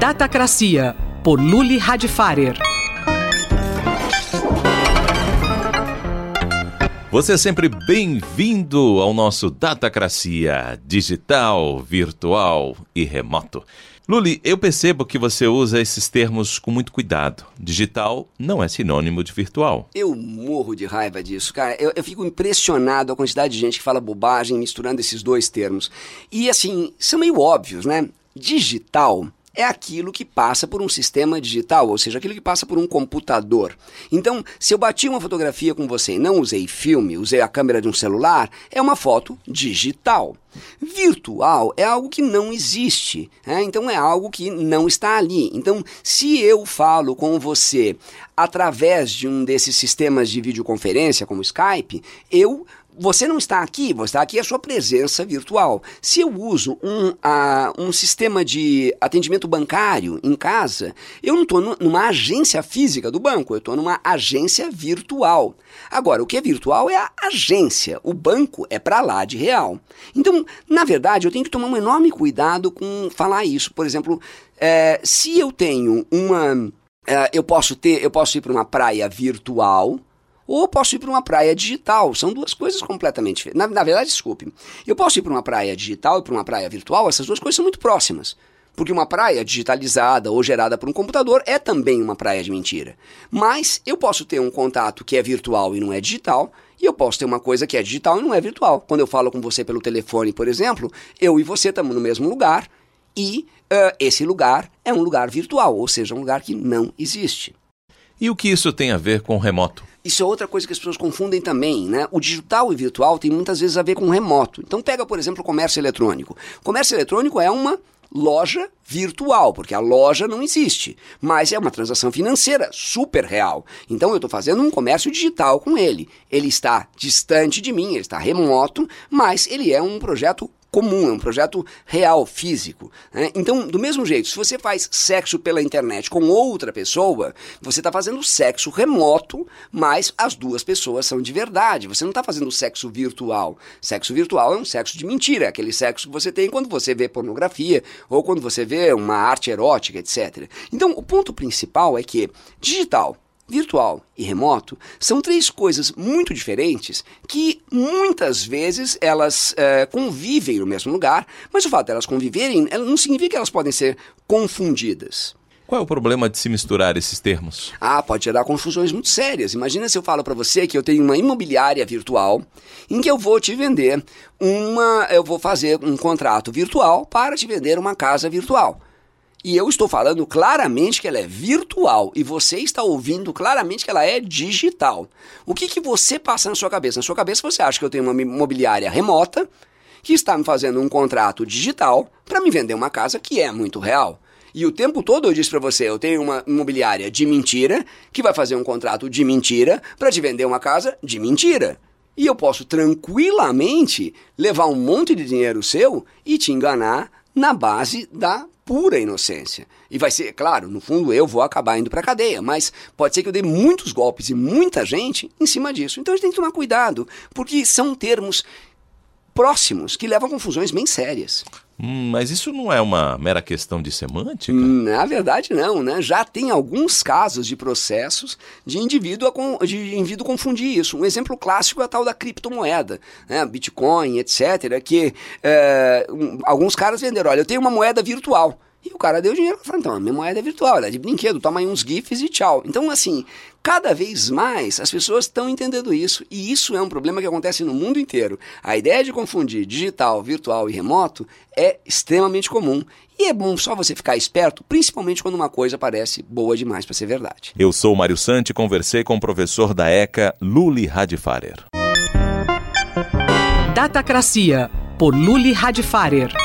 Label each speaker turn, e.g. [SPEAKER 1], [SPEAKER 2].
[SPEAKER 1] Datacracia, por Luli Radfarer.
[SPEAKER 2] Você é sempre bem-vindo ao nosso Datacracia, digital, virtual e remoto. Luli, eu percebo que você usa esses termos com muito cuidado. Digital não é sinônimo de virtual.
[SPEAKER 3] Eu morro de raiva disso, cara. Eu fico impressionado a quantidade de gente que fala bobagem misturando esses dois termos. E assim, são meio óbvios, né? Digital é aquilo que passa por um sistema digital, ou seja, aquilo que passa por um computador. Então, se eu bati uma fotografia com você e não usei filme, usei a câmera de um celular, é uma foto digital. Virtual é algo que não existe, então é algo que não está ali. Então, se eu falo com você através de um desses sistemas de videoconferência, como o Skype, você não está aqui, você está aqui, é a sua presença virtual. Se eu uso um sistema de atendimento bancário em casa, eu não estou numa agência física do banco, eu estou numa agência virtual. Agora, o que é virtual é a agência, o banco é para lá de real. Então, na verdade, eu tenho que tomar um enorme cuidado com falar isso. Por exemplo, se eu tenho eu posso ir para uma praia virtual, ou posso ir para uma praia digital. São duas coisas completamente diferentes. Na verdade, desculpe, eu posso ir para uma praia digital e para uma praia virtual, essas duas coisas são muito próximas. Porque uma praia digitalizada ou gerada por um computador é também uma praia de mentira. Mas eu posso ter um contato que é virtual e não é digital, e eu posso ter uma coisa que é digital e não é virtual. Quando eu falo com você pelo telefone, por exemplo, eu e você estamos no mesmo lugar, e esse lugar é um lugar virtual, ou seja, um lugar que não existe.
[SPEAKER 2] E o que isso tem a ver com remoto?
[SPEAKER 3] Isso é outra coisa que as pessoas confundem também, né? O digital e virtual tem muitas vezes a ver com remoto. Então pega, por exemplo, o comércio eletrônico. O comércio eletrônico é uma loja virtual, porque a loja não existe, mas é uma transação financeira super real. Então eu estou fazendo um comércio digital com ele. Ele está distante de mim, ele está remoto, mas ele é um projeto comum, é um projeto real, físico, né? Então, do mesmo jeito, se você faz sexo pela internet com outra pessoa, você está fazendo sexo remoto, mas as duas pessoas são de verdade. Você não está fazendo sexo virtual. Sexo virtual é um sexo de mentira, aquele sexo que você tem quando você vê pornografia ou quando você vê uma arte erótica, etc. Então, o ponto principal é que digital, virtual e remoto são três coisas muito diferentes que muitas vezes elas convivem no mesmo lugar, mas o fato de elas conviverem não significa que elas podem ser confundidas.
[SPEAKER 2] Qual é o problema de se misturar esses termos?
[SPEAKER 3] Pode gerar confusões muito sérias. Imagina se eu falo para você que eu tenho uma imobiliária virtual em que eu vou te vender eu vou fazer um contrato virtual para te vender uma casa virtual. E eu estou falando claramente que ela é virtual e você está ouvindo claramente que ela é digital. O que você passa na sua cabeça? Na sua cabeça você acha que eu tenho uma imobiliária remota que está me fazendo um contrato digital para me vender uma casa que é muito real. E o tempo todo eu disse para você, eu tenho uma imobiliária de mentira que vai fazer um contrato de mentira para te vender uma casa de mentira. E eu posso tranquilamente levar um monte de dinheiro seu e te enganar na base da pura inocência. E vai ser, claro, no fundo eu vou acabar indo para a cadeia, mas pode ser que eu dê muitos golpes e muita gente em cima disso. Então a gente tem que tomar cuidado, porque são termos próximos que levam a confusões bem sérias.
[SPEAKER 2] Mas isso não é uma mera questão de semântica?
[SPEAKER 3] Na verdade não, né? Já tem alguns casos de processos de indivíduo confundir isso. Um exemplo clássico é a tal da criptomoeda, né? Bitcoin, etc., que alguns caras venderam, olha, eu tenho uma moeda virtual. E o cara deu dinheiro e falou, então, a minha moeda é virtual, ela é de brinquedo, toma aí uns GIFs e tchau. Então, assim, cada vez mais as pessoas estão entendendo isso, e isso é um problema que acontece no mundo inteiro. A ideia de confundir digital, virtual e remoto é extremamente comum. E é bom só você ficar esperto, principalmente quando uma coisa parece boa demais para ser verdade.
[SPEAKER 2] Eu sou o Mário Santi e conversei com o professor da ECA, Luli Radfarer.
[SPEAKER 1] Datacracia, por Luli Radfarer.